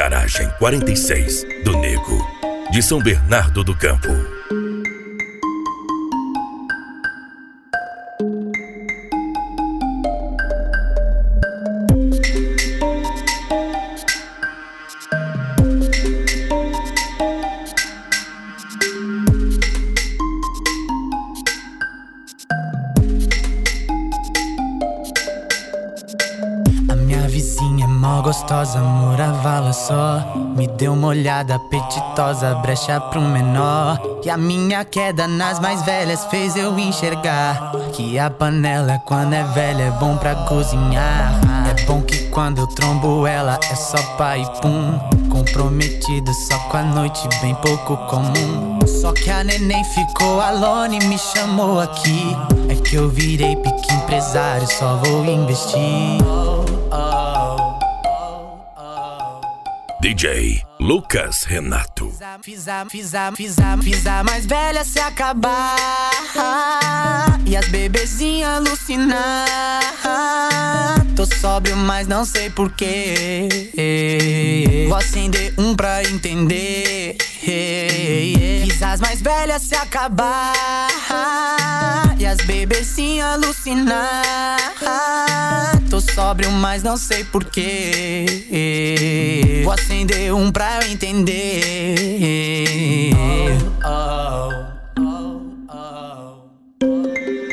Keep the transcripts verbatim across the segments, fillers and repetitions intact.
Garagem quarenta e seis do Nego, de São Bernardo do Campo. Vizinha é mó gostosa, morava lá só. Me deu uma olhada apetitosa, brecha pro menor. E a minha queda nas mais velhas fez eu enxergar que a panela quando é velha é bom pra cozinhar. É bom que quando eu trombo ela é só pá e pum. Comprometido só com a noite, bem pouco comum. Só que a neném ficou alone e me chamou aqui. É que eu virei pique empresário, só vou investir. D J Lucas Renato. Fiz a, fiz a, fiz a, fiz a mais velha se acabar e as bebezinhas alucinar. Tô sóbrio, mas não sei porquê. Vou acender um pra entender. Fiz as mais velhas se acabar e as bebezinhas alucinar. Tô sóbrio, mas não sei porquê. Vou acender um pra eu entender. Oh, oh, oh, oh.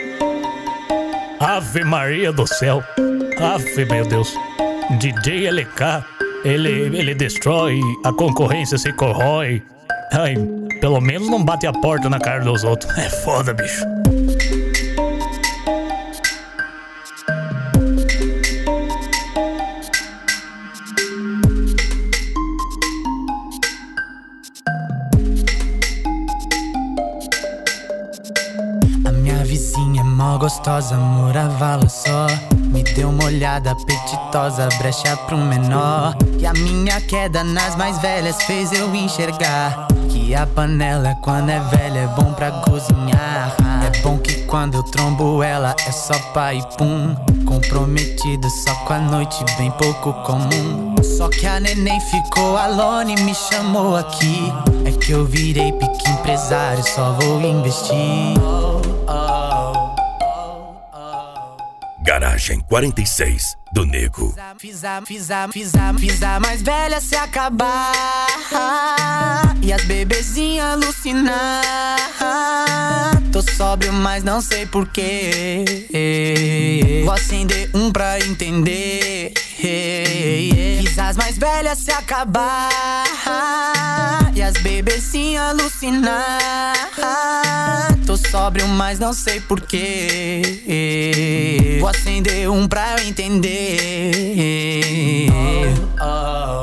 Ave Maria do céu. Ave, meu Deus. D J L K, ele, ele destrói, a concorrência se corrói. Ai, pelo menos não bate a porta na cara dos outros. É foda, bicho. Vizinha é mó gostosa, morava lá só. Me deu uma olhada apetitosa, brecha pro menor. E a minha queda nas mais velhas fez eu enxergar que a panela quando é velha é bom pra cozinhar. É bom que quando eu trombo ela é só pá e pum. Comprometido só com a noite, bem pouco comum. Só que a neném ficou alone e me chamou aqui. É que eu virei pique empresário, só vou investir. Garagem quarenta e seis do Nego. Fiz a, fiz a, fiz a, fiz a mais velha se acabar e as bebezinhas alucinar. Tô sóbrio, mas não sei porquê. Vou acender um pra entender. Fiz as mais velhas se acabar e as bebezinhas alucinar. Tô sóbrio, mas não sei porquê. Vou acender um pra eu entender. Oh, oh.